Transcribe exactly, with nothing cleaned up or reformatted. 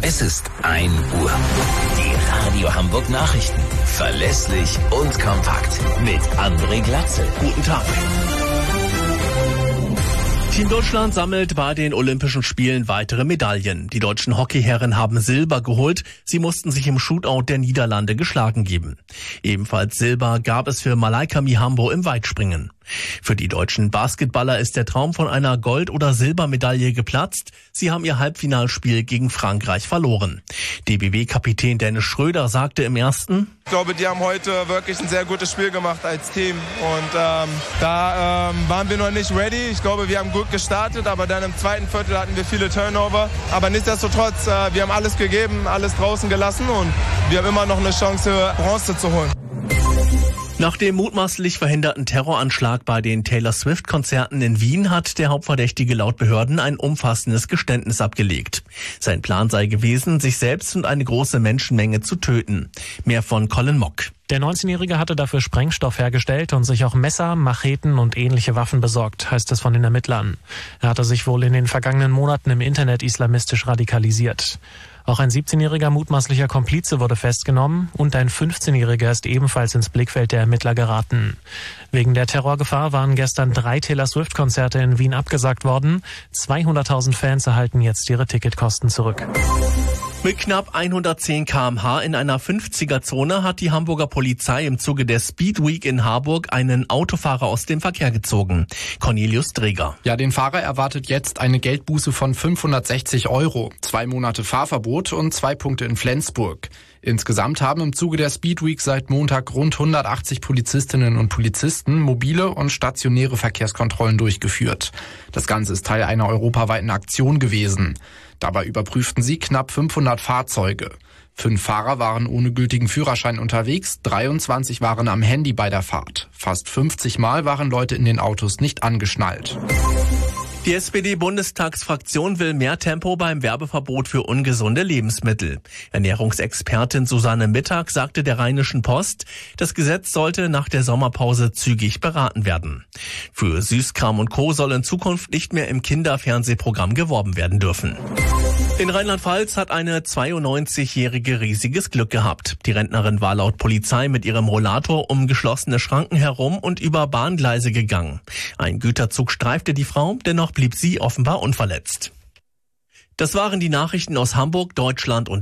Es ist ein Uhr. Die Radio Hamburg Nachrichten. Verlässlich und kompakt. Mit André Glatzel. Guten Tag. Team Deutschland sammelt bei den Olympischen Spielen weitere Medaillen. Die deutschen Hockeyherren haben Silber geholt. Sie mussten sich im Shootout der Niederlande geschlagen geben. Ebenfalls Silber gab es für Malaika Mihambo im Weitspringen. Für die deutschen Basketballer ist der Traum von einer Gold- oder Silbermedaille geplatzt. Sie haben ihr Halbfinalspiel gegen Frankreich verloren. D B W-Kapitän Dennis Schröder sagte im ersten: Ich glaube, die haben heute wirklich ein sehr gutes Spiel gemacht als Team. Und ähm, da ähm, waren wir noch nicht ready. Ich glaube, wir haben gut gestartet, aber dann im zweiten Viertel hatten wir viele Turnover. Aber nichtsdestotrotz, äh, wir haben alles gegeben, alles draußen gelassen und wir haben immer noch eine Chance, Bronze zu holen. Nach dem mutmaßlich verhinderten Terroranschlag bei den Taylor Swift-Konzerten in Wien hat der Hauptverdächtige laut Behörden ein umfassendes Geständnis abgelegt. Sein Plan sei gewesen, sich selbst und eine große Menschenmenge zu töten. Mehr von Colin Mock. Der neunzehnjährige hatte dafür Sprengstoff hergestellt und sich auch Messer, Macheten und ähnliche Waffen besorgt, heißt es von den Ermittlern. Er hatte sich wohl in den vergangenen Monaten im Internet islamistisch radikalisiert. Auch ein siebzehnjähriger mutmaßlicher Komplize wurde festgenommen und ein fünfzehnjähriger ist ebenfalls ins Blickfeld der Ermittler geraten. Wegen der Terrorgefahr waren gestern drei Taylor Swift-Konzerte in Wien abgesagt worden. zweihunderttausend Fans erhalten jetzt ihre Ticketkosten zurück. Mit knapp hundertzehn Kilometer pro Stunde in einer fünfziger-Zone hat die Hamburger Polizei im Zuge der Speed Week in Harburg einen Autofahrer aus dem Verkehr gezogen. Cornelius Dreger. Ja, den Fahrer erwartet jetzt eine Geldbuße von fünfhundertsechzig Euro, zwei Monate Fahrverbot und zwei Punkte in Flensburg. Insgesamt haben im Zuge der Speed Week seit Montag rund hundertachtzig Polizistinnen und Polizisten mobile und stationäre Verkehrskontrollen durchgeführt. Das Ganze ist Teil einer europaweiten Aktion gewesen. Dabei überprüften sie knapp fünfhundert Fahrzeuge. Fünf Fahrer waren ohne gültigen Führerschein unterwegs, dreiundzwanzig waren am Handy bei der Fahrt. Fast fünfzig Mal waren Leute in den Autos nicht angeschnallt. Die S P D-Bundestagsfraktion will mehr Tempo beim Werbeverbot für ungesunde Lebensmittel. Ernährungsexpertin Susanne Mittag sagte der Rheinischen Post, das Gesetz sollte nach der Sommerpause zügig beraten werden. Für Süßkram und Co. soll in Zukunft nicht mehr im Kinderfernsehprogramm geworben werden dürfen. In Rheinland-Pfalz hat eine zweiundneunzigjährige riesiges Glück gehabt. Die Rentnerin war laut Polizei mit ihrem Rollator um geschlossene Schranken herum und über Bahngleise gegangen. Ein Güterzug streifte die Frau, dennoch blieb sie offenbar unverletzt. Das waren die Nachrichten aus Hamburg, Deutschland und